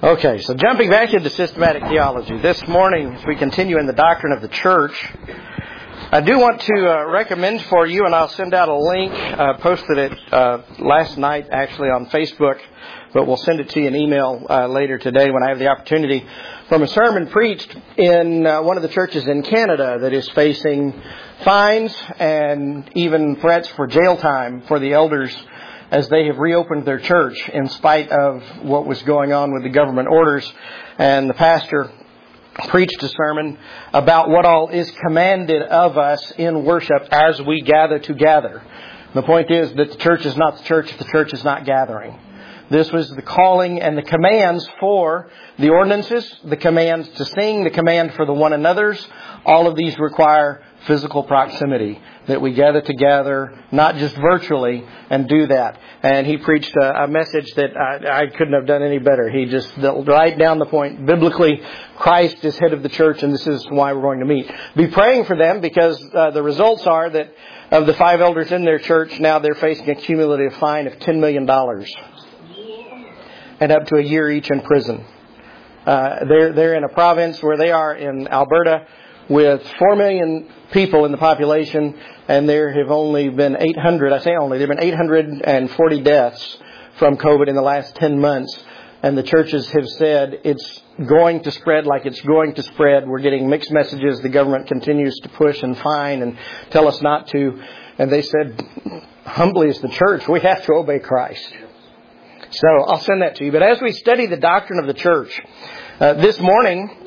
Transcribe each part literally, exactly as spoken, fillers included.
Okay, so jumping back into systematic theology. This morning, as we continue in the doctrine of the church, I do want to uh, recommend for you, and I'll send out a link, uh, posted it uh, last night actually on Facebook, but we'll send it to you in email uh, later today when I have the opportunity, from a sermon preached in uh, one of the churches in Canada that is facing fines and even threats for jail time for the elders as they have reopened their church in spite of what was going on with the government orders. And the pastor preached a sermon about what all is commanded of us in worship as we gather together. The point is that the church is not the church if the church is not gathering. This was the calling and the commands for the ordinances, the commands to sing, the command for the one another's. All of these require physical proximity, that we gather together, not just virtually, and do that. And he preached a, a message that I, I couldn't have done any better. He just right down the point. Biblically, Christ is head of the church, and this is why we're going to meet. Be praying for them, because uh, the results are that of the five elders in their church, now they're facing a cumulative fine of ten million dollars. And up to a year each in prison. Uh, they're, they're in a province where they are in Alberta with four million people in the population, and there have only been eight hundred, I say only, there have been eight hundred forty deaths from COVID in the last ten months. And the churches have said it's going to spread like it's going to spread. We're getting mixed messages. The government continues to push and fine and tell us not to. And they said, humbly as the church, we have to obey Christ. So I'll send that to you. But as we study the doctrine of the church, uh, this morning,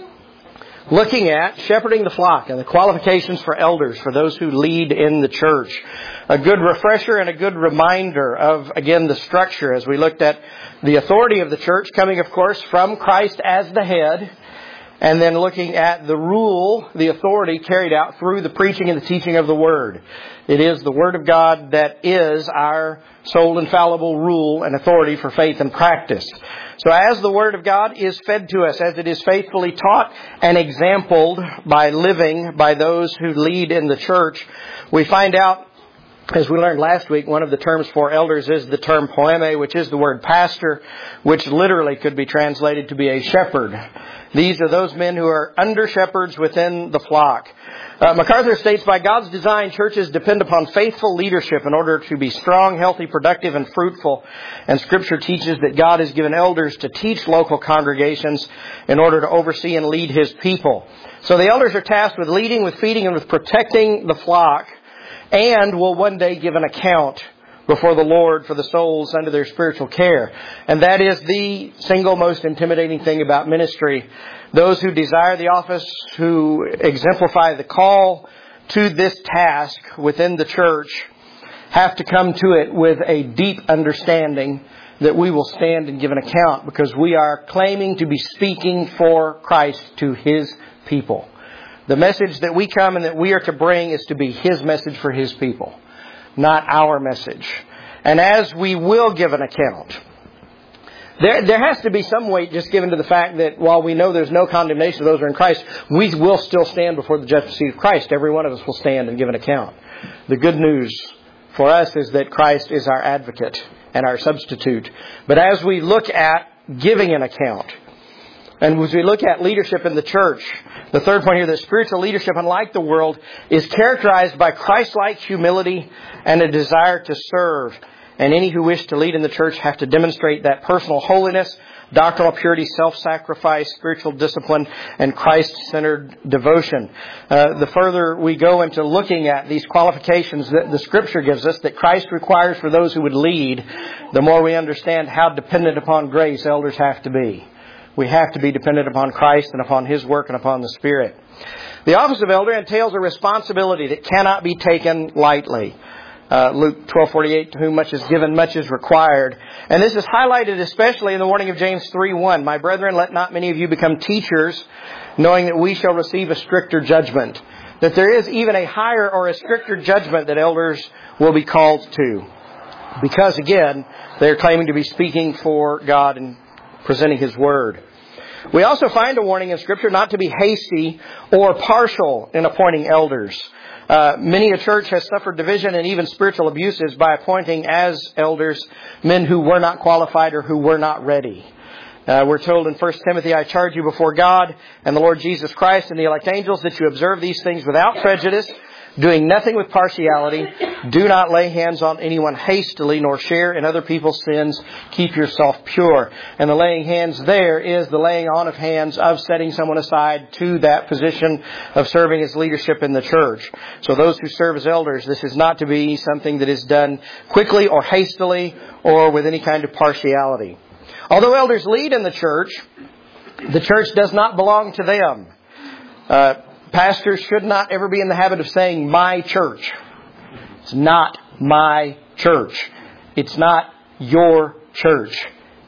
looking at shepherding the flock and the qualifications for elders, for those who lead in the church. A good refresher and a good reminder of, again, the structure as we looked at the authority of the church, coming, of course, from Christ as the head, and then looking at the rule, the authority carried out through the preaching and the teaching of the Word. It is the Word of God that is our sole infallible rule and authority for faith and practice. So as the Word of God is fed to us, as it is faithfully taught and exampled by living by those who lead in the church, we find out, as we learned last week, one of the terms for elders is the term poeme, which is the word pastor, which literally could be translated to be a shepherd. These are those men who are under shepherds within the flock. Uh, MacArthur states, by God's design, churches depend upon faithful leadership in order to be strong, healthy, productive, and fruitful. And Scripture teaches that God has given elders to teach local congregations in order to oversee and lead His people. So the elders are tasked with leading, with feeding, and with protecting the flock, and will one day give an account before the Lord for the souls under their spiritual care. And that is the single most intimidating thing about ministry. Those who desire the office, who exemplify the call to this task within the church, have to come to it with a deep understanding that we will stand and give an account, because we are claiming to be speaking for Christ to His people. The message that we come and that we are to bring is to be His message for His people, not our message. And as we will give an account, there, there has to be some weight just given to the fact that while we know there's no condemnation of those who are in Christ, we will still stand before the judgment seat of Christ. Every one of us will stand and give an account. The good news for us is that Christ is our advocate and our substitute. But as we look at giving an account, and as we look at leadership in the church, the third point here, that spiritual leadership, unlike the world, is characterized by Christ-like humility and a desire to serve. And any who wish to lead in the church have to demonstrate that personal holiness, doctrinal purity, self-sacrifice, spiritual discipline, and Christ-centered devotion. Uh, the further we go into looking at these qualifications that the Scripture gives us, that Christ requires for those who would lead, the more we understand how dependent upon grace elders have to be. We have to be dependent upon Christ and upon His work and upon the Spirit. The office of elder entails a responsibility that cannot be taken lightly. Uh, Luke twelve forty-eight, to whom much is given, much is required. And this is highlighted especially in the warning of James three one. My brethren, let not many of you become teachers, knowing that we shall receive a stricter judgment. That there is even a higher or a stricter judgment that elders will be called to. Because again, they're claiming to be speaking for God and presenting His Word. We also find a warning in Scripture not to be hasty or partial in appointing elders. Uh, many a church has suffered division and even spiritual abuses by appointing as elders men who were not qualified or who were not ready. Uh, we're told in First Timothy, I charge you before God and the Lord Jesus Christ and the elect angels that you observe these things without prejudice, doing nothing with partiality. Do not lay hands on anyone hastily, nor share in other people's sins. Keep yourself pure. And the laying hands there is the laying on of hands of setting someone aside to that position of serving as leadership in the church. So those who serve as elders, this is not to be something that is done quickly or hastily or with any kind of partiality. Although elders lead in the church, the church does not belong to them. Uh, pastors should not ever be in the habit of saying, my church. It's not my church. It's not your church.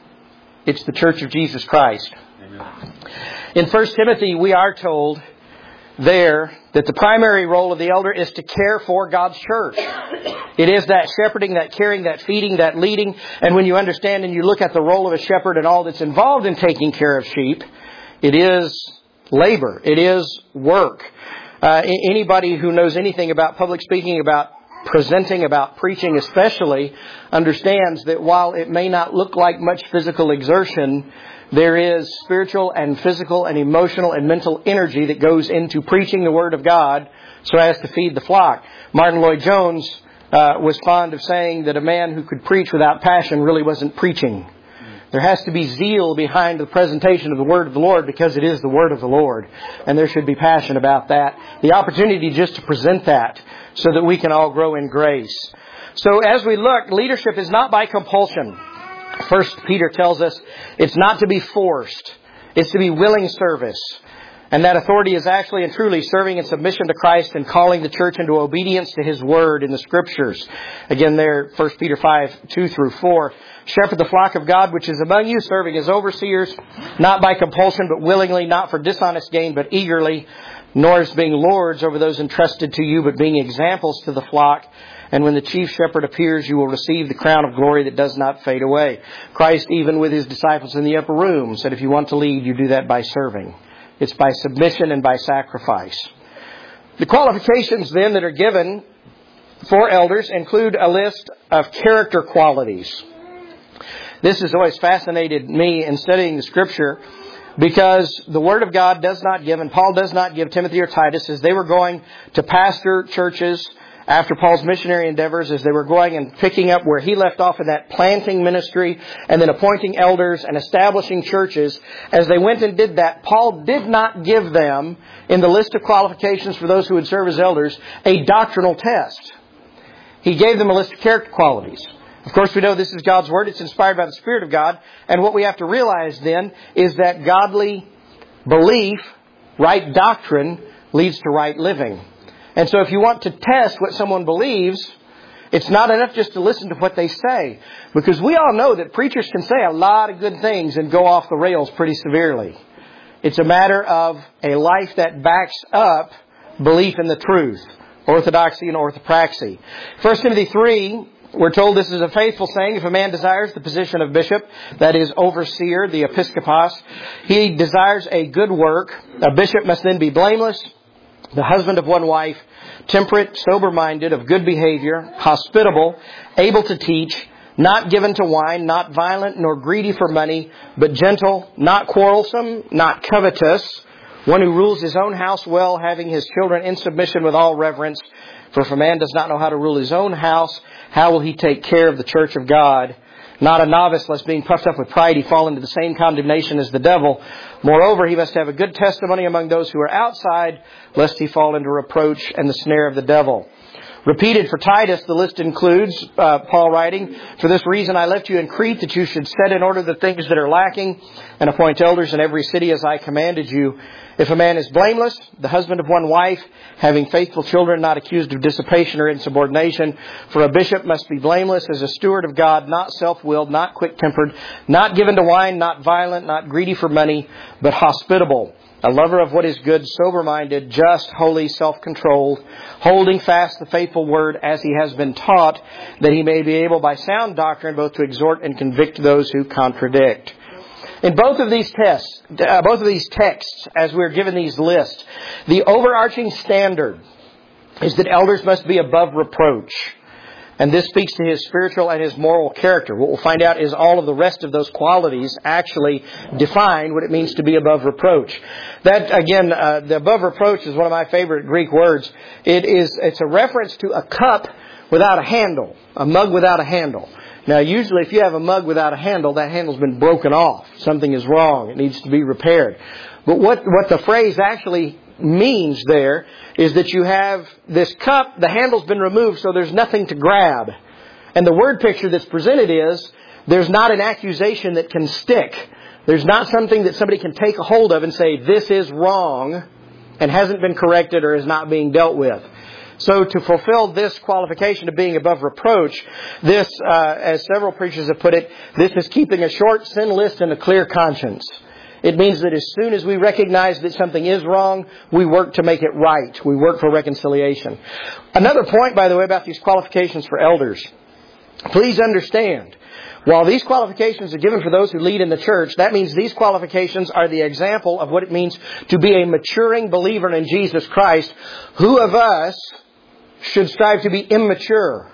It's the church of Jesus Christ. Amen. In First Timothy, we are told there that the primary role of the elder is to care for God's church. It is that shepherding, that caring, that feeding, that leading. And when you understand and you look at the role of a shepherd and all that's involved in taking care of sheep, it is labor. It is work. Uh, anybody who knows anything about public speaking, about presenting, about preaching especially, understands that while it may not look like much physical exertion, there is spiritual and physical and emotional and mental energy that goes into preaching the Word of God so as to feed the flock. Martin Lloyd-Jones uh, was fond of saying that a man who could preach without passion really wasn't preaching. There has to be zeal behind the presentation of the Word of the Lord because it is the Word of the Lord. And there should be passion about that. The opportunity just to present that so that we can all grow in grace. So as we look, leadership is not by compulsion. First Peter tells us it's not to be forced. It's to be willing service. And that authority is actually and truly serving in submission to Christ and calling the church into obedience to His Word in the Scriptures. Again there, First Peter five, two through four. Shepherd the flock of God which is among you, serving as overseers, not by compulsion but willingly, not for dishonest gain but eagerly, nor as being lords over those entrusted to you, but being examples to the flock. And when the chief shepherd appears, you will receive the crown of glory that does not fade away. Christ, even with His disciples in the upper room, said if you want to lead, you do that by serving. It's by submission and by sacrifice. The qualifications then that are given for elders include a list of character qualities. This has always fascinated me in studying the Scripture because the Word of God does not give, and Paul does not give Timothy or Titus as they were going to pastor churches after Paul's missionary endeavors, as they were going and picking up where he left off in that planting ministry and then appointing elders and establishing churches. As they went and did that, Paul did not give them, in the list of qualifications for those who would serve as elders, a doctrinal test. He gave them a list of character qualities. Of course, we know this is God's Word. It's inspired by the Spirit of God. And what we have to realize then is that godly belief, right doctrine, leads to right living. And so if you want to test what someone believes, it's not enough just to listen to what they say. Because we all know that preachers can say a lot of good things and go off the rails pretty severely. It's a matter of a life that backs up belief in the truth. Orthodoxy and orthopraxy. First Timothy three, we're told this is a faithful saying. If a man desires the position of bishop, that is overseer, the episkopos, he desires a good work. A bishop must then be blameless, the husband of one wife, temperate, sober-minded, of good behavior, hospitable, able to teach, not given to wine, not violent, nor greedy for money, but gentle, not quarrelsome, not covetous, one who rules his own house well, having his children in submission with all reverence. For if a man does not know how to rule his own house, how will he take care of the church of God? Not a novice, lest being puffed up with pride he fall into the same condemnation as the devil. Moreover, he must have a good testimony among those who are outside, lest he fall into reproach and the snare of the devil. Repeated for Titus, the list includes, uh, Paul writing, for this reason I left you in Crete, that you should set in order the things that are lacking, and appoint elders in every city as I commanded you. If a man is blameless, the husband of one wife, having faithful children, not accused of dissipation or insubordination, for a bishop must be blameless as a steward of God, not self-willed, not quick-tempered, not given to wine, not violent, not greedy for money, but hospitable, a lover of what is good, sober-minded, just, holy, self-controlled, holding fast the faithful word as he has been taught, that he may be able by sound doctrine both to exhort and convict those who contradict. In both of these tests, uh, both of these texts, as we're given these lists, the overarching standard is that elders must be above reproach. And this speaks to his spiritual and his moral character. What we'll find out is all of the rest of those qualities actually define what it means to be above reproach. That, again, uh, the above reproach is one of my favorite Greek words. It is, it's a reference to a cup without a handle, a mug without a handle. Now, usually if you have a mug without a handle, that handle's been broken off. Something is wrong. It needs to be repaired. But what, what the phrase actually means there is that you have this cup, the handle's been removed, so there's nothing to grab. And the word picture that's presented is there's not an accusation that can stick. There's not something that somebody can take a hold of and say, this is wrong, and hasn't been corrected or is not being dealt with. So to fulfill this qualification of being above reproach, this, uh, as several preachers have put it, this is keeping a short sin list and a clear conscience. It means that as soon as we recognize that something is wrong, we work to make it right. We work for reconciliation. Another point, by the way, about these qualifications for elders. Please understand, while these qualifications are given for those who lead in the church, that means these qualifications are the example of what it means to be a maturing believer in Jesus Christ. Who of us should strive to be immature?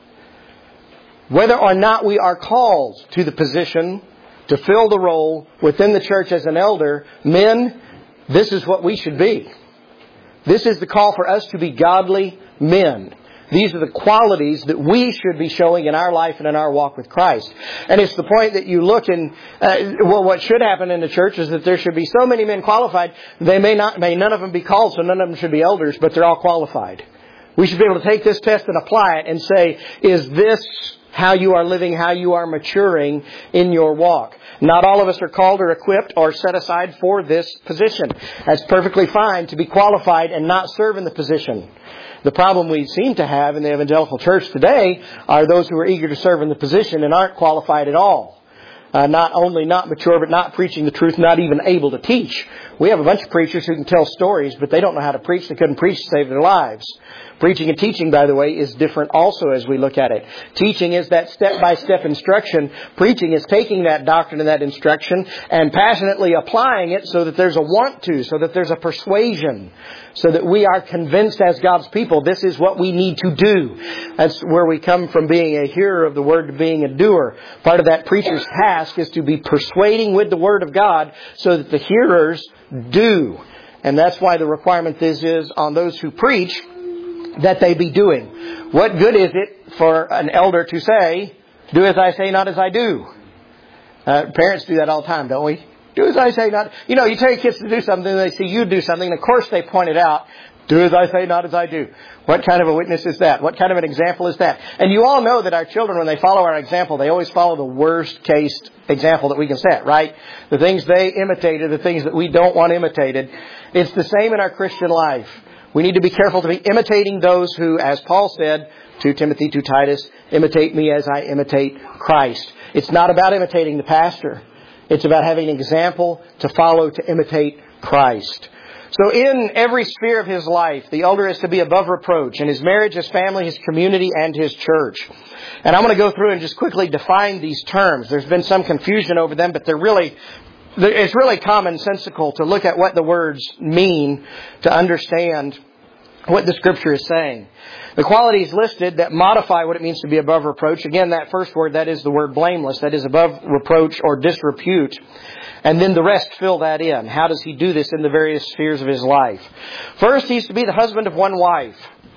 Whether or not we are called to the position to fill the role within the church as an elder, men, this is what we should be. This is the call for us to be godly men. These are the qualities that we should be showing in our life and in our walk with Christ. And it's the point that you look and, uh, well, what should happen in the church is that there should be so many men qualified, they may not, may none of them be called, so none of them should be elders, but they're all qualified. We should be able to take this test and apply it and say, is this how you are living, how you are maturing in your walk? Not all of us are called or equipped or set aside for this position. That's perfectly fine to be qualified and not serve in the position. The problem we seem to have in the evangelical church today are those who are eager to serve in the position and aren't qualified at all. Uh, not only not mature, but not preaching the truth, not even able to teach. We have a bunch of preachers who can tell stories, but they don't know how to preach. They couldn't preach to save their lives. Preaching and teaching, by the way, is different also as we look at it. Teaching is that step-by-step instruction. Preaching is taking that doctrine and that instruction and passionately applying it so that there's a want to, so that there's a persuasion, so that we are convinced as God's people this is what we need to do. That's where we come from being a hearer of the Word to being a doer. Part of that preacher's task is to be persuading with the Word of God so that the hearers do. And that's why the requirement this is on those who preach that they be doing. What good is it for an elder to say, do as I say, not as I do? Uh, parents do that all the time, don't we? Do as I say, not... You know, you tell your kids to do something, they see you do something, and of course they point it out. Do as I say, not as I do. What kind of a witness is that? What kind of an example is that? And you all know that our children, when they follow our example, they always follow the worst case example that we can set, right? The things they imitate are the things that we don't want imitated. It's the same in our Christian life. We need to be careful to be imitating those who, as Paul said to Timothy, to Titus, imitate me as I imitate Christ. It's not about imitating the pastor. It's about having an example to follow to imitate Christ. So in every sphere of his life, the elder is to be above reproach in his marriage, his family, his community, and his church. And I'm going to go through and just quickly define these terms. There's been some confusion over them, but they're really... It's really commonsensical to look at what the words mean to understand what the Scripture is saying. The qualities listed that modify what it means to be above reproach. Again, that first word, that is the word blameless. That is above reproach or disrepute. And then the rest fill that in. How does he do this in the various spheres of his life? First, he's to be the husband of one wife.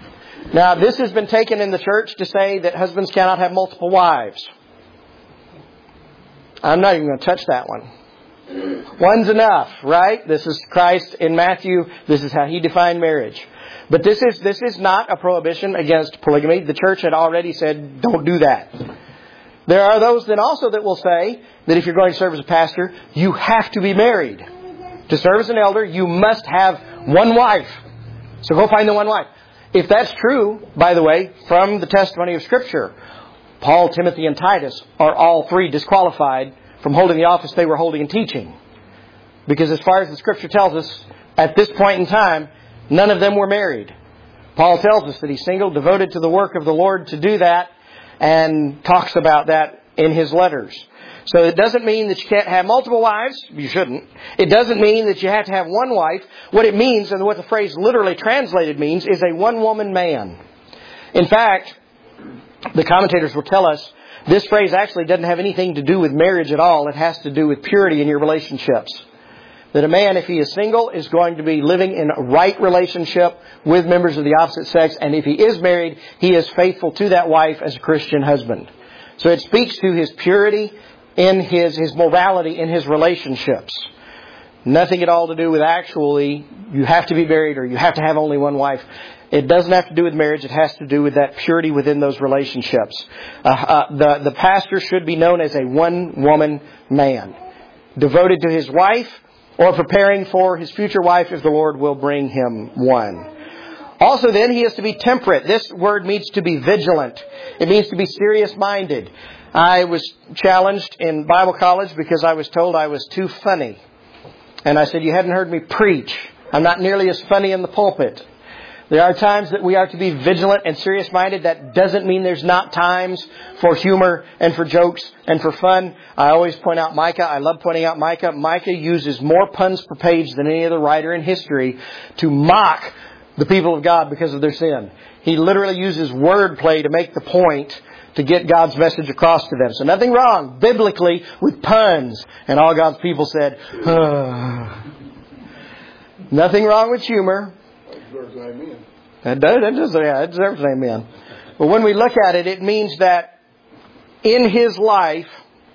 Now, this has been taken in the church to say that husbands cannot have multiple wives. I'm not even going to touch that one. One's enough, right? This is Christ in Matthew. This is how he defined marriage. But this is this is not a prohibition against polygamy. The church had already said, don't do that. There are those then also that will say that if you're going to serve as a pastor, you have to be married. To serve as an elder, you must have one wife. So go find the one wife. If that's true, by the way, from the testimony of Scripture, Paul, Timothy, and Titus are all three disqualified from holding the office they were holding and teaching. Because as far as the Scripture tells us, at this point in time, none of them were married. Paul tells us that he's single, devoted to the work of the Lord to do that, and talks about that in his letters. So it doesn't mean that you can't have multiple wives. You shouldn't. It doesn't mean that you have to have one wife. What it means, and what the phrase literally translated means, is a one-woman man. In fact, the commentators will tell us this phrase actually doesn't have anything to do with marriage at all. It has to do with purity in your relationships. That a man, if he is single, is going to be living in a right relationship with members of the opposite sex. And if he is married, he is faithful to that wife as a Christian husband. So it speaks to his purity in his, his morality in his relationships. Nothing at all to do with actually you have to be married or you have to have only one wife. It doesn't have to do with marriage. It has to do with that purity within those relationships. Uh, uh, the, the pastor should be known as a one-woman man, devoted to his wife or preparing for his future wife if the Lord will bring him one. Also then, he is to be temperate. This word means to be vigilant. It means to be serious-minded. I was challenged in Bible college because I was told I was too funny. And I said, you hadn't heard me preach. I'm not nearly as funny in the pulpit. There are times that we are to be vigilant and serious-minded. That doesn't mean there's not times for humor and for jokes and for fun. I always point out Micah. I love pointing out Micah. Micah uses more puns per page than any other writer in history to mock the people of God because of their sin. He literally uses wordplay to make the point to get God's message across to them. So nothing wrong biblically with puns. And all God's people said, ah. Nothing wrong with humor. That does, that does, yeah, it deserves an amen. But when we look at it, it means that in his life,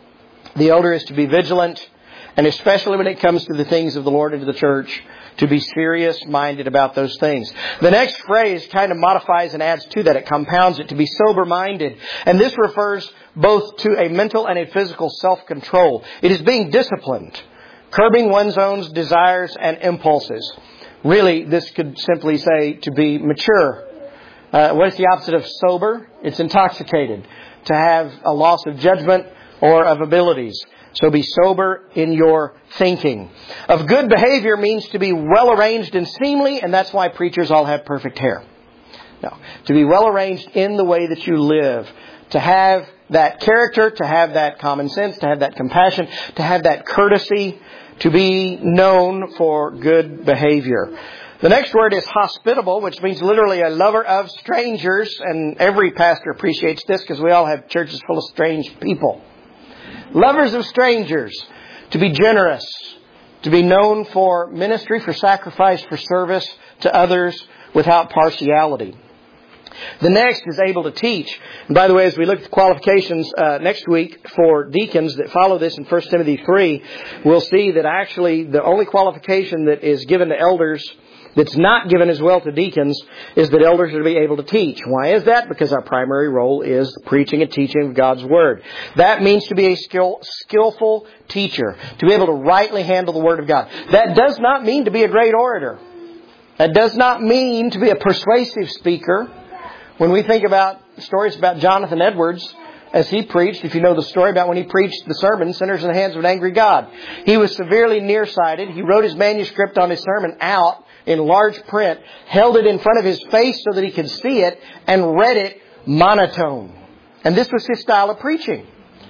the elder is to be vigilant, and especially when it comes to the things of the Lord and to the church, to be serious-minded about those things. The next phrase kind of modifies and adds to that. It compounds it to be sober-minded. And this refers both to a mental and a physical self-control. It is being disciplined, curbing one's own desires and impulses. Really, this could simply say to be mature. Uh, what is the opposite of sober? It's intoxicated. To have a loss of judgment or of abilities. So be sober in your thinking. Of good behavior means to be well arranged and seemly, and that's why preachers all have perfect hair. No, to be well arranged in the way that you live. To have that character, to have that common sense, to have that compassion, to have that courtesy, to be known for good behavior. The next word is hospitable, which means literally a lover of strangers. And every pastor appreciates this because we all have churches full of strange people. Lovers of strangers. To be generous. To be known for ministry, for sacrifice, for service to others without partiality. The next is able to teach. And by the way, as we look at the qualifications uh, next week for deacons that follow this in First Timothy three, we'll see that actually the only qualification that is given to elders that's not given as well to deacons is that elders are to be able to teach. Why is that? Because our primary role is the preaching and teaching of God's Word. That means to be a skill, skillful teacher, to be able to rightly handle the Word of God. That does not mean to be a great orator. That does not mean to be a persuasive speaker. When we think about stories about Jonathan Edwards, as he preached, if you know the story about when he preached the sermon, Sinners in the Hands of an Angry God. He was severely nearsighted. He wrote his manuscript on his sermon out in large print, held it in front of his face so that he could see it, and read it monotone. And this was his style of preaching.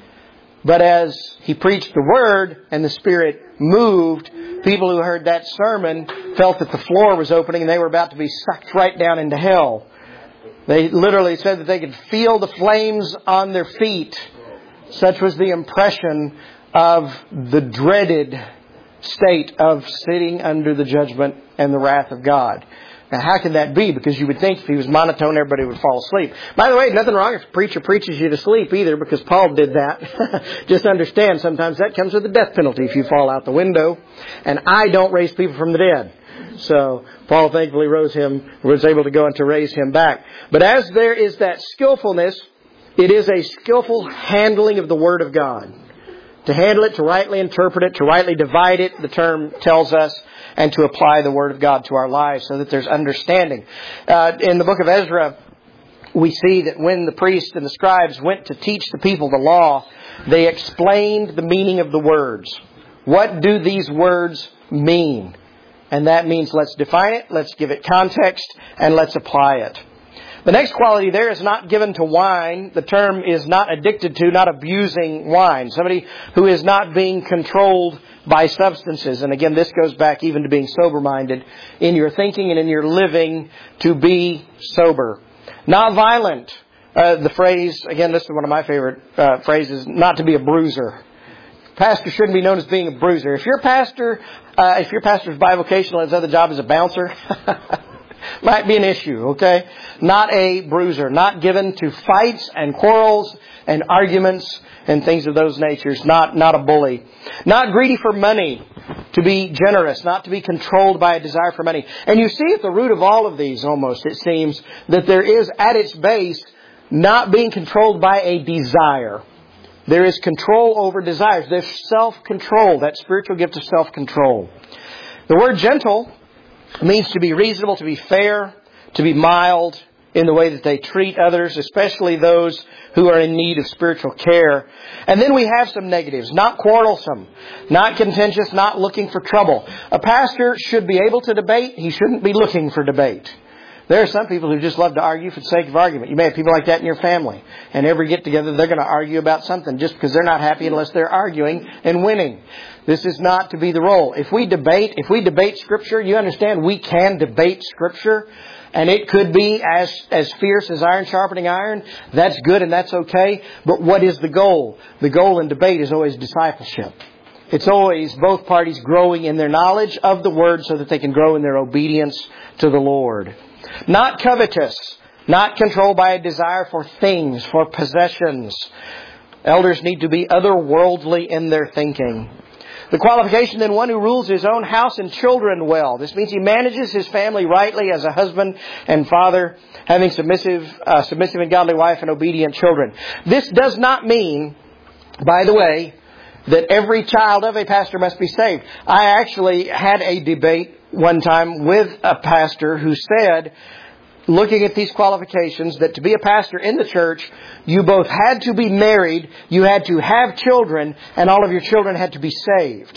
But as he preached the Word and the Spirit moved, people who heard that sermon felt that the floor was opening and they were about to be sucked right down into hell. They literally said that they could feel the flames on their feet. Such was the impression of the dreaded state of sitting under the judgment and the wrath of God. Now, how can that be? Because you would think if he was monotone, everybody would fall asleep. By the way, nothing wrong if a preacher preaches you to sleep either, because Paul did that. Just understand, sometimes that comes with a death penalty if you fall out the window. And I don't raise people from the dead. So Paul thankfully rose him, was able to go and to raise him back. But as there is that skillfulness, it is a skillful handling of the Word of God. To handle it, to rightly interpret it, to rightly divide it, the term tells us, and to apply the Word of God to our lives so that there's understanding. Uh, in the book of Ezra, we see that when the priests and the scribes went to teach the people the law, they explained the meaning of the words. What do these words mean? And that means let's define it, let's give it context, and let's apply it. The next quality there is not given to wine. The term is not addicted to, not abusing wine. Somebody who is not being controlled by substances. And again, this goes back even to being sober-minded in your thinking and in your living, to be sober. Not violent. Uh, the phrase, again, this is one of my favorite uh, phrases, not to be a bruiser. Pastor shouldn't be known as being a bruiser. If your pastor, uh, if your pastor's bivocational and his other job is a bouncer, might be an issue, okay? Not a bruiser. Not given to fights and quarrels and arguments and things of those natures. Not, not a bully. Not greedy for money. To be generous. Not to be controlled by a desire for money. And you see at the root of all of these, almost, it seems, that there is at its base not being controlled by a desire. There is control over desires. There's self-control. That spiritual gift of self-control. The word gentle means to be reasonable, to be fair, to be mild in the way that they treat others, especially those who are in need of spiritual care. And then we have some negatives. Not quarrelsome, not contentious, not looking for trouble. A pastor should be able to debate. He shouldn't be looking for debate. There are some people who just love to argue for the sake of argument. You may have people like that in your family. And every get-together, they're going to argue about something just because they're not happy unless they're arguing and winning. This is not to be the role. If we debate, if we debate Scripture, you understand we can debate Scripture. And it could be as, as fierce as iron sharpening iron. That's good and that's okay. But what is the goal? The goal in debate is always discipleship. It's always both parties growing in their knowledge of the Word so that they can grow in their obedience to the Lord. Not covetous. Not controlled by a desire for things, for possessions. Elders need to be otherworldly in their thinking. The qualification then, one who rules his own house and children well. This means he manages his family rightly as a husband and father, having submissive, uh, submissive and godly wife and obedient children. This does not mean, by the way, that every child of a pastor must be saved. I actually had a debate one time with a pastor who said, looking at these qualifications, that to be a pastor in the church, you both had to be married, you had to have children, and all of your children had to be saved.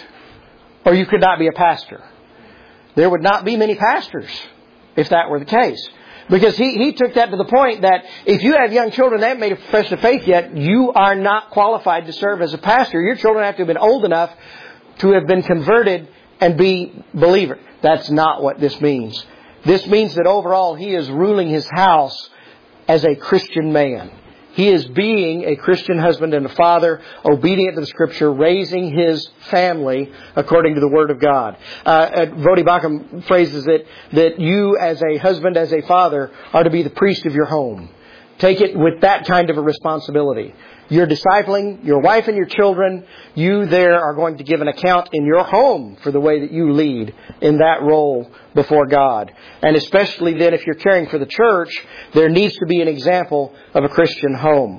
Or you could not be a pastor. There would not be many pastors if that were the case. Because he, he took that to the point that if you have young children that haven't made a profession of faith yet, you are not qualified to serve as a pastor. Your children have to have been old enough to have been converted and be believers. That's not what this means. This means that overall he is ruling his house as a Christian man. He is being a Christian husband and a father, obedient to the Scripture, raising his family according to the Word of God. Uh, Voddie Baucham phrases it that you as a husband, as a father, are to be the priest of your home. Take it with that kind of a responsibility. You're discipling your wife and your children. You there are going to give an account in your home for the way that you lead in that role before God. And especially then if you're caring for the church, there needs to be an example of a Christian home.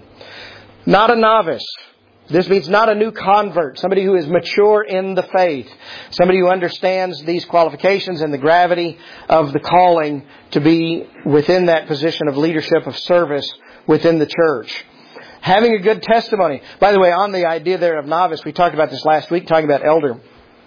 Not a novice. This means not a new convert. Somebody who is mature in the faith. Somebody who understands these qualifications and the gravity of the calling to be within that position of leadership, of service within the church. Having a good testimony. By the way, on the idea there of novice, we talked about this last week, talking about elder.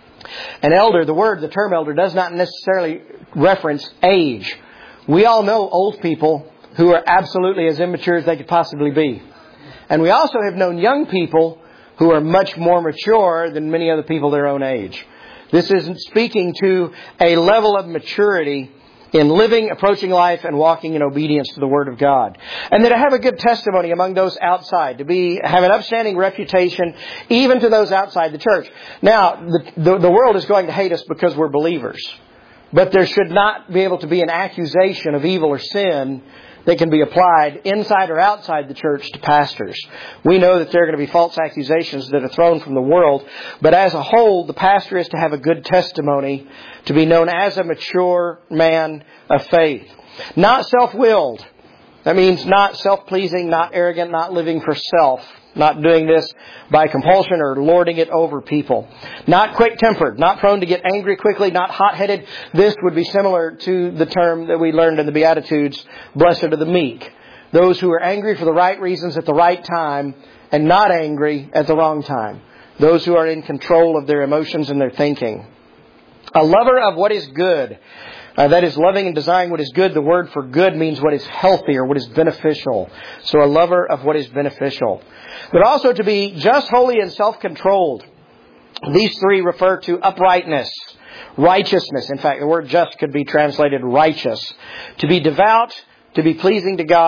An elder, the word, the term elder, does not necessarily reference age. We all know old people who are absolutely as immature as they could possibly be. And we also have known young people who are much more mature than many other people their own age. This isn't speaking to a level of maturity in living, approaching life, and walking in obedience to the Word of God. And then to have a good testimony among those outside, to be have an upstanding reputation even to those outside the church. Now, the, the, the world is going to hate us because we're believers. But there should not be able to be an accusation of evil or sin that can be applied inside or outside the church to pastors. We know that there are going to be false accusations that are thrown from the world, but as a whole, the pastor is to have a good testimony, to be known as a mature man of faith. Not self-willed. That means not self-pleasing, not arrogant, not living for self. Not doing this by compulsion or lording it over people. Not quick-tempered, not prone to get angry quickly, not hot-headed. This would be similar to the term that we learned in the Beatitudes, blessed are the meek. Those who are angry for the right reasons at the right time and not angry at the wrong time. Those who are in control of their emotions and their thinking. A lover of what is good. Uh, that is loving and desiring what is good. The word for good means what is healthy or what is beneficial. So a lover of what is beneficial. But also to be just, holy, and self-controlled. These three refer to uprightness, righteousness. In fact, the word just could be translated righteous. To be devout, to be pleasing to God,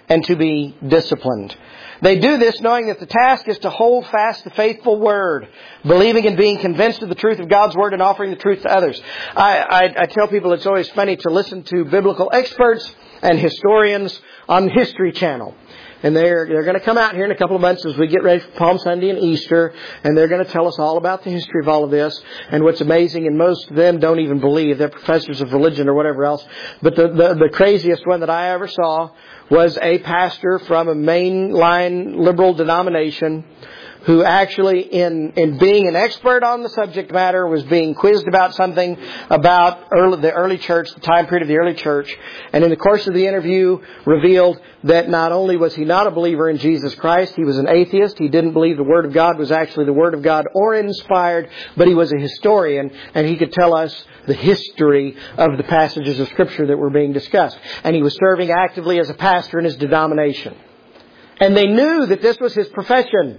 and to be disciplined. They do this knowing that the task is to hold fast the faithful Word, believing and being convinced of the truth of God's Word and offering the truth to others. I, I, I tell people it's always funny to listen to biblical experts and historians on History Channel. And they're, they're going to come out here in a couple of months as we get ready for Palm Sunday and Easter. And they're going to tell us all about the history of all of this. And what's amazing, and most of them don't even believe, they're professors of religion or whatever else. But the, the, the craziest one that I ever saw was a pastor from a mainline liberal denomination who actually, in, in being an expert on the subject matter, was being quizzed about something about early, the early church, the time period of the early church. And in the course of the interview, revealed that not only was he not a believer in Jesus Christ, he was an atheist. He didn't believe the Word of God was actually the Word of God or inspired, but he was a historian, and he could tell us the history of the passages of Scripture that were being discussed. And he was serving actively as a pastor in his denomination. And they knew that this was his profession.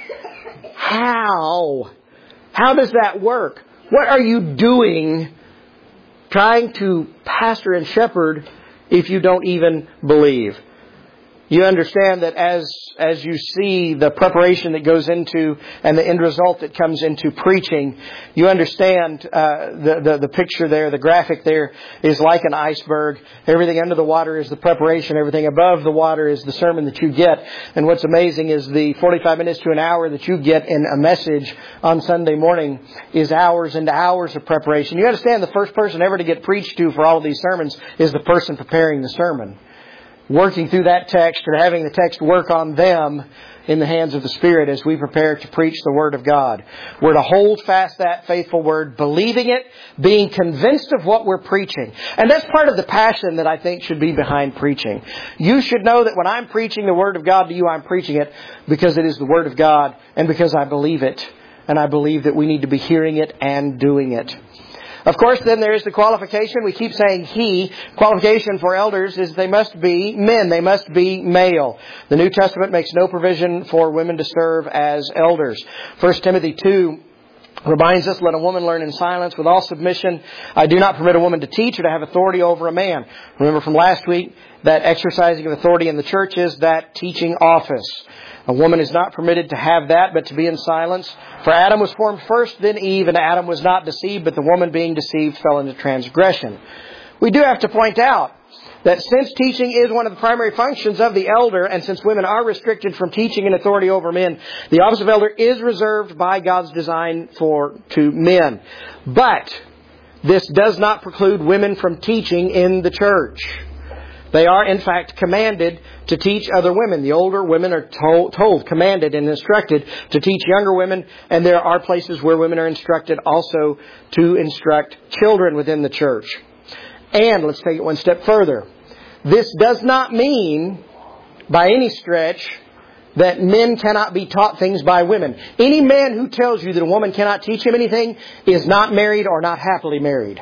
How? How does that work? What are you doing trying to pastor and shepherd if you don't even believe? You understand that as as you see the preparation that goes into and the end result that comes into preaching, you understand uh, the, the the picture there, the graphic there is like an iceberg. Everything under the water is the preparation. Everything above the water is the sermon that you get. And what's amazing is the forty-five minutes to an hour that you get in a message on Sunday morning is hours and hours of preparation. You understand the first person ever to get preached to for all of these sermons is the person preparing the sermon, working through that text or having the text work on them in the hands of the Spirit as we prepare to preach the Word of God. We're to hold fast that faithful Word, believing it, being convinced of what we're preaching. And that's part of the passion that I think should be behind preaching. You should know that when I'm preaching the Word of God to you, I'm preaching it because it is the Word of God and because I believe it. And I believe that we need to be hearing it and doing it. Of course, then there is the qualification. We keep saying he. Qualification for elders is they must be men. They must be male. The New Testament makes no provision for women to serve as elders. First Timothy two reminds us, let a woman learn in silence with all submission. I do not permit a woman to teach or to have authority over a man. Remember from last week that exercising of authority in the church is that teaching office. A woman is not permitted to have that, but to be in silence. For Adam was formed first, then Eve, and Adam was not deceived, but the woman being deceived fell into transgression. We do have to point out that since teaching is one of the primary functions of the elder, and since women are restricted from teaching and authority over men, the office of elder is reserved by God's design for to men. But this does not preclude women from teaching in the church. They are, in fact, commanded to teach other women. The older women are told, told, commanded and instructed to teach younger women. And there are places where women are instructed also to instruct children within the church. And let's take it one step further. This does not mean, by any stretch, that men cannot be taught things by women. Any man who tells you that a woman cannot teach him anything is not married or not happily married.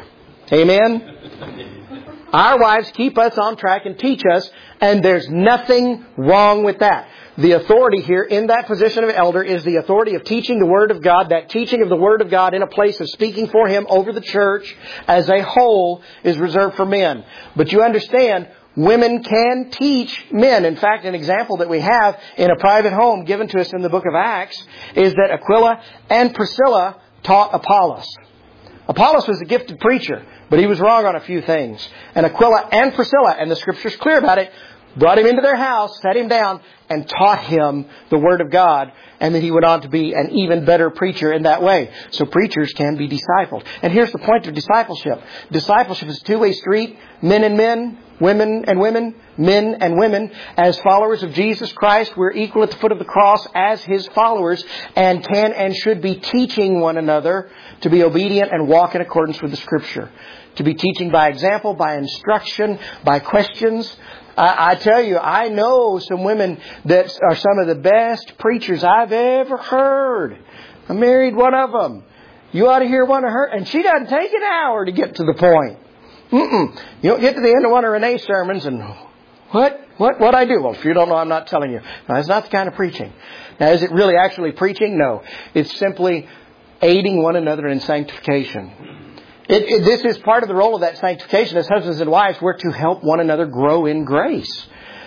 Amen? Our wives keep us on track and teach us, and there's nothing wrong with that. The authority here in that position of elder is the authority of teaching the Word of God. That teaching of the Word of God in a place of speaking for Him over the church as a whole is reserved for men. But you understand, women can teach men. In fact, an example that we have in a private home given to us in the book of Acts is that Aquila and Priscilla taught Apollos. Apollos was a gifted preacher, but he was wrong on a few things. And Aquila and Priscilla, and the Scripture's clear about it, brought him into their house, sat him down, and taught him the Word of God. And then he went on to be an even better preacher in that way. So preachers can be discipled. And here's the point of discipleship. Discipleship is a two-way street, men and men, women and women, men and women. As followers of Jesus Christ, we're equal at the foot of the cross as His followers and can and should be teaching one another to be obedient and walk in accordance with the Scripture. To be teaching by example, by instruction, by questions. I, I tell you, I know some women that are some of the best preachers I've ever heard. I married one of them. You ought to hear one of her. And she doesn't take an hour to get to the point. Mm-mm. You don't get to the end of one of Renee's sermons and, what? What? What I do? Well, if you don't know, I'm not telling you. No, that's not the kind of preaching. Now, is it really actually preaching? No. It's simply aiding one another in sanctification. It, it, this is part of the role of that sanctification. As husbands and wives, we're to help one another grow in grace.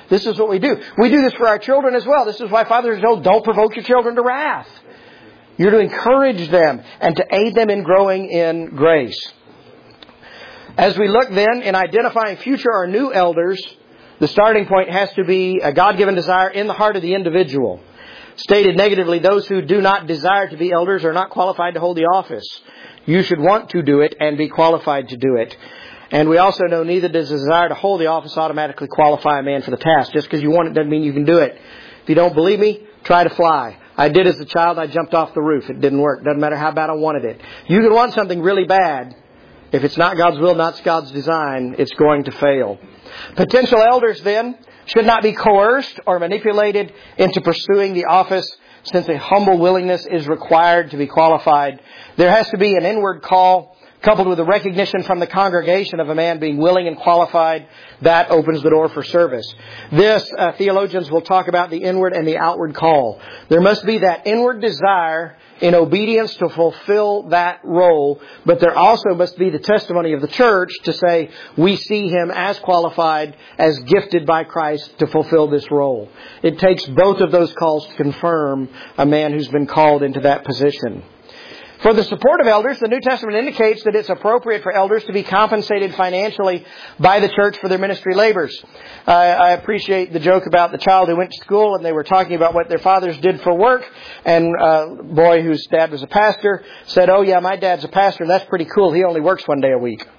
This is what we do. We do this for our children as well. This is why fathers are told, don't provoke your children to wrath. You're to encourage them and to aid them in growing in grace. As we look then in identifying future or new elders, the starting point has to be a God-given desire in the heart of the individual. Stated negatively, those who do not desire to be elders are not qualified to hold the office. You should want to do it and be qualified to do it. And we also know neither does the desire to hold the office automatically qualify a man for the task. Just because you want it doesn't mean you can do it. If you don't believe me, try to fly. I did as a child. I jumped off the roof. It didn't work. Doesn't matter how bad I wanted it. You can want something really bad. If it's not God's will, not God's design, it's going to fail. Potential elders, then, should not be coerced or manipulated into pursuing the office, since a humble willingness is required to be qualified. There has to be an inward call coupled with a recognition from the congregation of a man being willing and qualified. That opens the door for service. This, uh, theologians will talk about the inward and the outward call. There must be that inward desire in obedience to fulfill that role, but there also must be the testimony of the church to say, we see him as qualified, as gifted by Christ to fulfill this role. It takes both of those calls to confirm a man who's been called into that position. For the support of elders, the New Testament indicates that it's appropriate for elders to be compensated financially by the church for their ministry labors. Uh, I appreciate the joke about the child who went to school and they were talking about what their fathers did for work. And a boy whose dad was a pastor said, oh yeah, my dad's a pastor and that's pretty cool. He only works one day a week.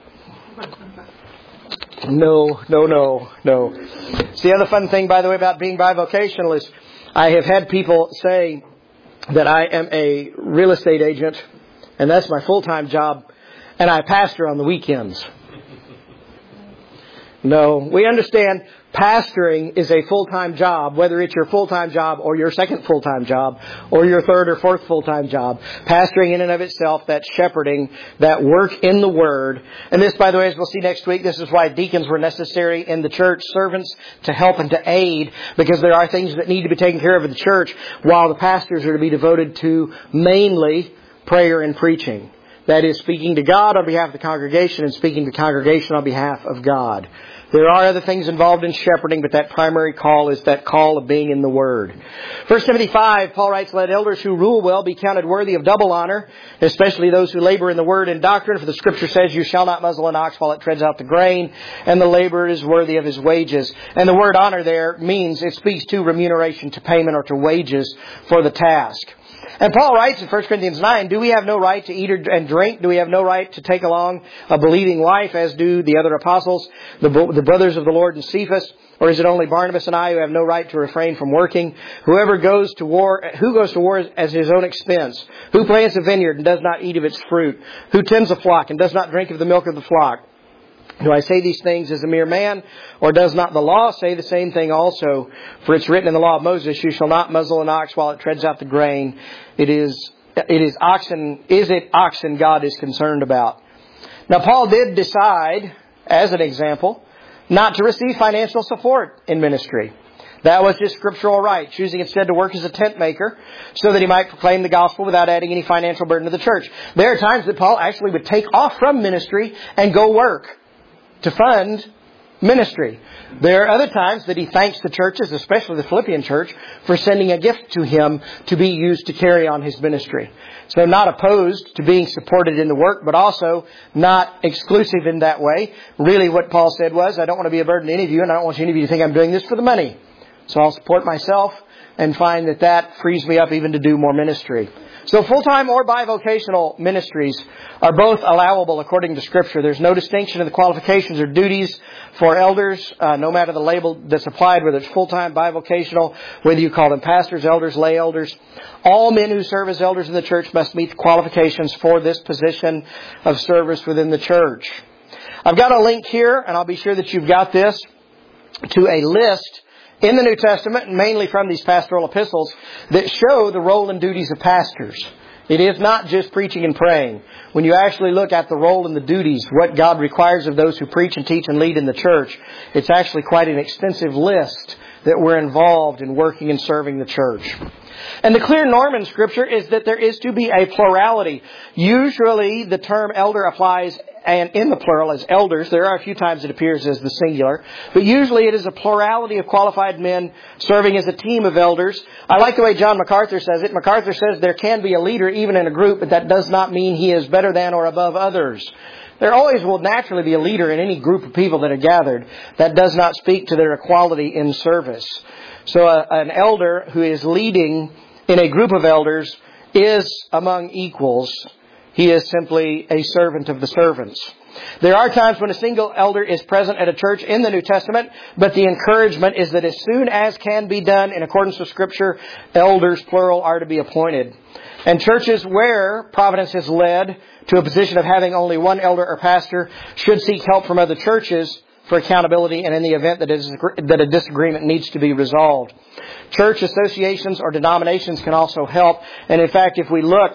No, no, no, no. It's the other fun thing, by the way, about being bivocational is I have had people say that I am a real estate agent, and that's my full-time job, and I pastor on the weekends. No, we understand pastoring is a full-time job, whether it's your full-time job or your second full-time job or your third or fourth full-time job. Pastoring in and of itself, that shepherding, that work in the Word. And this, by the way, as we'll see next week, this is why deacons were necessary in the church, servants to help and to aid, because there are things that need to be taken care of in the church, while the pastors are to be devoted to mainly prayer and preaching. That is, speaking to God on behalf of the congregation and speaking to the congregation on behalf of God. There are other things involved in shepherding, but that primary call is that call of being in the Word. First Timothy five, Paul writes, let elders who rule well be counted worthy of double honor, especially those who labor in the Word and doctrine. For the Scripture says, you shall not muzzle an ox while it treads out the grain, and the laborer is worthy of his wages. And the word honor there means, it speaks to remuneration, to payment, or to wages for the task. And Paul writes in First Corinthians nine, do we have no right to eat and drink? Do we have no right to take along a believing wife, as do the other apostles, the, the brothers of the Lord and Cephas? Or is it only Barnabas and I who have no right to refrain from working? Whoever goes to war, who goes to war as his own expense? Who plants a vineyard and does not eat of its fruit? Who tends a flock and does not drink of the milk of the flock? Do I say these things as a mere man, or does not the law say the same thing also? For it's written in the law of Moses, you shall not muzzle an ox while it treads out the grain. It is, it is oxen, is it oxen God is concerned about? Now Paul did decide, as an example, not to receive financial support in ministry. That was his scriptural right, choosing instead to work as a tent maker so that he might proclaim the gospel without adding any financial burden to the church. There are times that Paul actually would take off from ministry and go work to fund ministry. There are other times that he thanks the churches, especially the Philippian church, for sending a gift to him to be used to carry on his ministry. So not opposed to being supported in the work, but also not exclusive in that way. Really what Paul said was, I don't want to be a burden to any of you, and I don't want any of you to think I'm doing this for the money. So I'll support myself and find that that frees me up even to do more ministry. So full-time or bivocational ministries are both allowable according to Scripture. There's no distinction in the qualifications or duties for elders, uh, no matter the label that's applied, whether it's full-time, bivocational, whether you call them pastors, elders, lay elders. All men who serve as elders in the church must meet the qualifications for this position of service within the church. I've got a link here, and I'll be sure that you've got this, to a list in the New Testament, mainly from these pastoral epistles, that show the role and duties of pastors. It is not just preaching and praying. When you actually look at the role and the duties, what God requires of those who preach and teach and lead in the church, it's actually quite an extensive list that we're involved in working and serving the church. And the clear norm in Scripture is that there is to be a plurality. Usually the term elder applies and in the plural as elders. There are a few times it appears as the singular. But usually it is a plurality of qualified men serving as a team of elders. I like the way John MacArthur says it. MacArthur says there can be a leader even in a group, but that does not mean he is better than or above others. There always will naturally be a leader in any group of people that are gathered. That does not speak to their equality in service. So a, an elder who is leading in a group of elders is among equals. He is simply a servant of the servants. There are times when a single elder is present at a church in the New Testament, but the encouragement is that as soon as can be done in accordance with Scripture, elders, plural, are to be appointed. And churches where providence has led to a position of having only one elder or pastor should seek help from other churches for accountability and in the event that, is, that a disagreement needs to be resolved. Church associations or denominations can also help. And in fact, if we look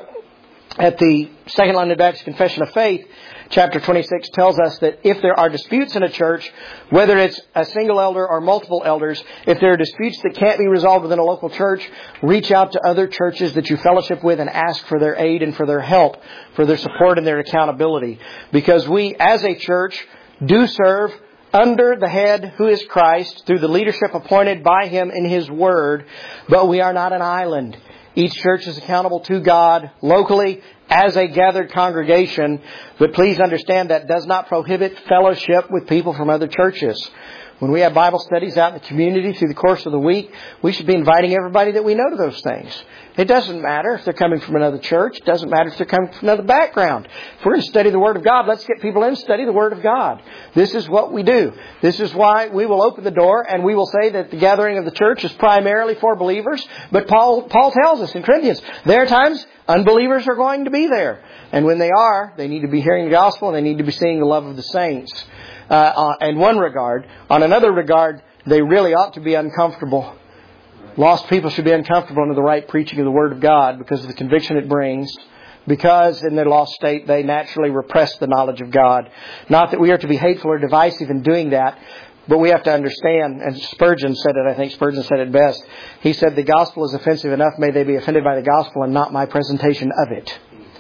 at the Second London Baptist Confession of Faith, chapter twenty-six tells us that if there are disputes in a church, whether it's a single elder or multiple elders, if there are disputes that can't be resolved within a local church, reach out to other churches that you fellowship with and ask for their aid and for their help, for their support and their accountability. Because we, as a church, do serve under the head who is Christ through the leadership appointed by Him in His Word, but we are not an island. Each church is accountable to God locally as a gathered congregation, but please understand that does not prohibit fellowship with people from other churches. When we have Bible studies out in the community through the course of the week, we should be inviting everybody that we know to those things. It doesn't matter if they're coming from another church. It doesn't matter if they're coming from another background. If we're going to study the Word of God, let's get people in and study the Word of God. This is what we do. This is why we will open the door and we will say that the gathering of the church is primarily for believers. But Paul, Paul tells us in Corinthians, there are times unbelievers are going to be there. And when they are, they need to be hearing the gospel and they need to be seeing the love of the saints. Uh, in one regard. On another regard, they really ought to be uncomfortable. Lost people should be uncomfortable under the right preaching of the Word of God because of the conviction it brings. Because in their lost state, they naturally repress the knowledge of God. Not that we are to be hateful or divisive in doing that, but we have to understand, and Spurgeon said it, I think Spurgeon said it best. He said, the gospel is offensive enough, may they be offended by the gospel and not my presentation of it.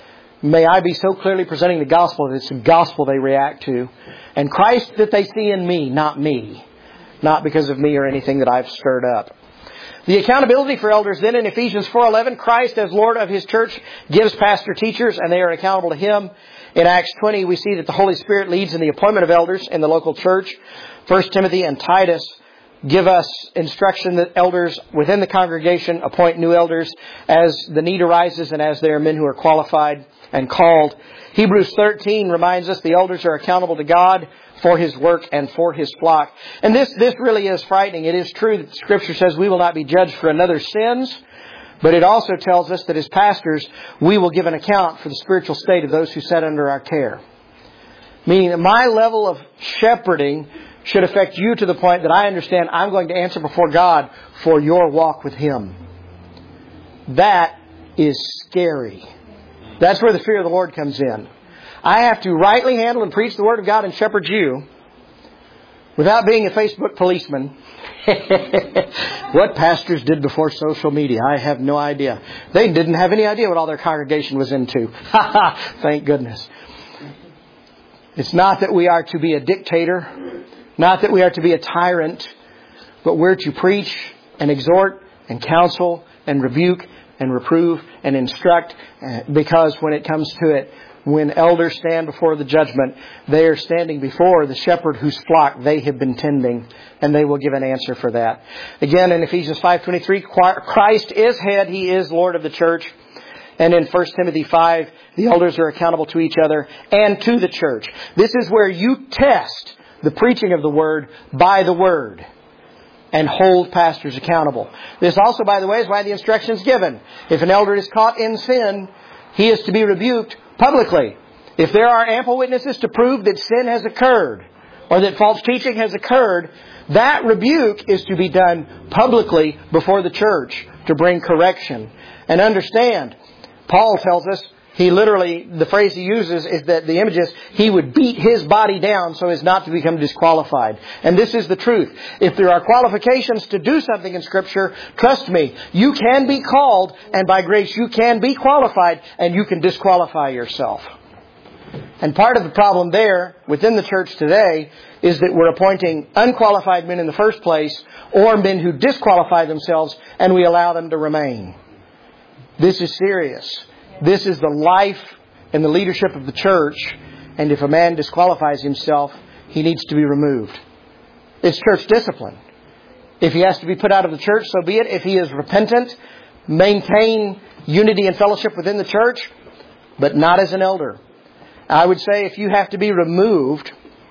May I be so clearly presenting the gospel that it's the gospel they react to. And Christ that they see in me, not me. Not because of me or anything that I've stirred up. The accountability for elders then in Ephesians four eleven, Christ as Lord of His church gives pastor teachers and they are accountable to Him. In Acts twenty we see that the Holy Spirit leads in the appointment of elders in the local church. First Timothy and Titus give us instruction that elders within the congregation appoint new elders as the need arises and as there are men who are qualified and called. Hebrews thirteen reminds us the elders are accountable to God for His work and for His flock. And this, this really is frightening. It is true that Scripture says we will not be judged for another's sins, but it also tells us that as pastors, we will give an account for the spiritual state of those who sit under our care. Meaning that my level of shepherding should affect you to the point that I understand I'm going to answer before God for your walk with Him. That is scary. That's where the fear of the Lord comes in. I have to rightly handle and preach the Word of God and shepherd you without being a Facebook policeman. What pastors did before social media, I have no idea. They didn't have any idea what all their congregation was into. Thank goodness. It's not that we are to be a dictator, not that we are to be a tyrant, but we're to preach and exhort and counsel and rebuke and reprove and instruct, because when it comes to it, when elders stand before the judgment, they are standing before the shepherd whose flock they have been tending, and they will give an answer for that. Again, in Ephesians five twenty-three, Christ is head, He is Lord of the church. And in First Timothy five, the elders are accountable to each other and to the church. This is where you test the preaching of the Word by the Word and hold pastors accountable. This also, by the way, is why the instruction is given. If an elder is caught in sin, he is to be rebuked publicly. If there are ample witnesses to prove that sin has occurred or that false teaching has occurred, that rebuke is to be done publicly before the church to bring correction. And understand, Paul tells us, he literally, the phrase he uses is that the image is, he would beat his body down so as not to become disqualified. And this is the truth. If there are qualifications to do something in Scripture, trust me, you can be called, and by grace you can be qualified, and you can disqualify yourself. And part of the problem there within the church today is that we're appointing unqualified men in the first place, or men who disqualify themselves, and we allow them to remain. This is serious. This is the life and the leadership of the church. And if a man disqualifies himself, he needs to be removed. It's church discipline. If he has to be put out of the church, so be it. If he is repentant, maintain unity and fellowship within the church, but not as an elder. I would say if you have to be removed,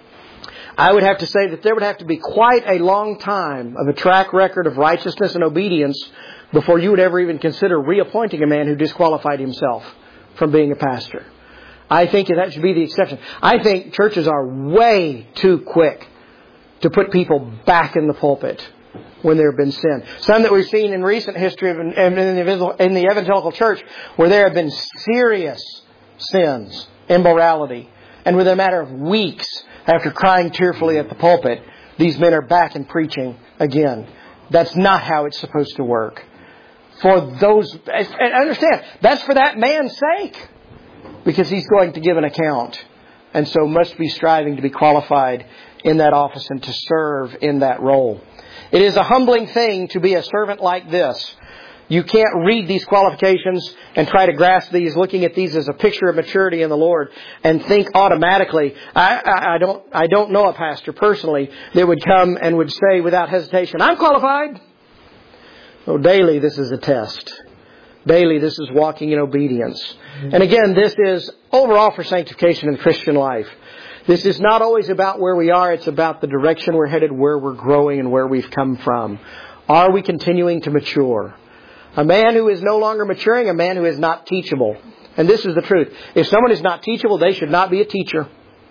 I would have to say that there would have to be quite a long time of a track record of righteousness and obedience before you would ever even consider reappointing a man who disqualified himself from being a pastor. I think that should be the exception. I think churches are way too quick to put people back in the pulpit when there have been sin. Some that we've seen in recent history of, in, in the evangelical church where there have been serious sins, immorality, and within a matter of weeks, after crying tearfully at the pulpit, these men are back and preaching again. That's not how it's supposed to work. For those, and understand, that's for that man's sake. Because he's going to give an account. And so must be striving to be qualified in that office and to serve in that role. It is a humbling thing to be a servant like this. You can't read these qualifications and try to grasp these, looking at these as a picture of maturity in the Lord, and think automatically. I, I, I don't I don't know a pastor personally that would come and would say without hesitation, I'm qualified. Oh, daily this is a test. Daily this is walking in obedience. And again, this is overall for sanctification in the Christian life. This is not always about where we are. It's about the direction we're headed, where we're growing, and where we've come from. Are we continuing to mature? A man who is no longer maturing, a man who is not teachable. And this is the truth. If someone is not teachable, they should not be a teacher.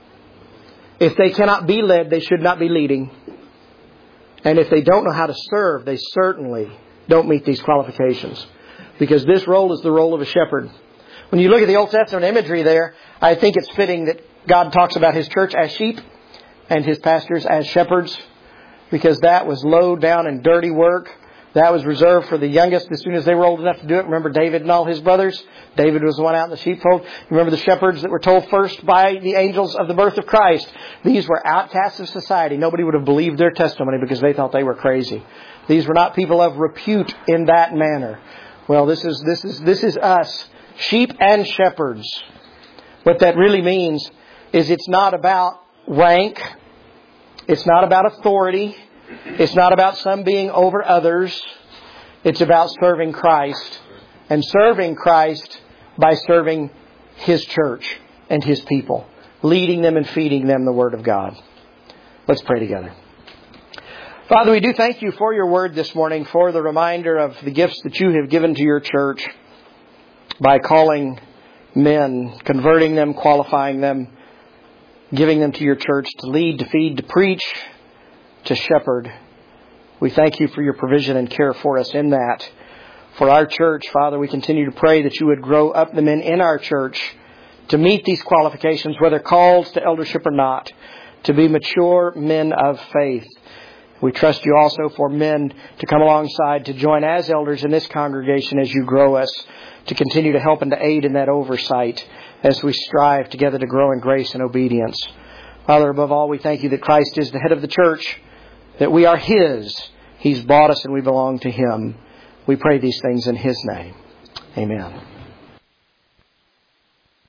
If they cannot be led, they should not be leading. And if they don't know how to serve, they certainly don't meet these qualifications. Because this role is the role of a shepherd. When you look at the Old Testament imagery there, I think it's fitting that God talks about His church as sheep and His pastors as shepherds. Because that was low down and dirty work. That was reserved for the youngest as soon as they were old enough to do it. Remember David and all his brothers? David was the one out in the sheepfold. Remember the shepherds that were told first by the angels of the birth of Christ? These were outcasts of society. Nobody would have believed their testimony because they thought they were crazy. These were not people of repute in that manner. Well, this is this is this is us, sheep and shepherds. What that really means is it's not about rank. It's not about authority. It's not about some being over others. It's about serving Christ. And serving Christ by serving His church and His people. Leading them and feeding them the Word of God. Let's pray together. Father, we do thank You for Your Word this morning, for the reminder of the gifts that You have given to Your church by calling men, converting them, qualifying them, giving them to Your church to lead, to feed, to preach, to shepherd. We thank You for Your provision and care for us in that. For our church, Father, we continue to pray that You would grow up the men in our church to meet these qualifications, whether called to eldership or not, to be mature men of faith. We trust You also for men to come alongside, to join as elders in this congregation as You grow us, to continue to help and to aid in that oversight as we strive together to grow in grace and obedience. Father, above all, we thank You that Christ is the head of the church, that we are His. He's bought us and we belong to Him. We pray these things in His name. Amen.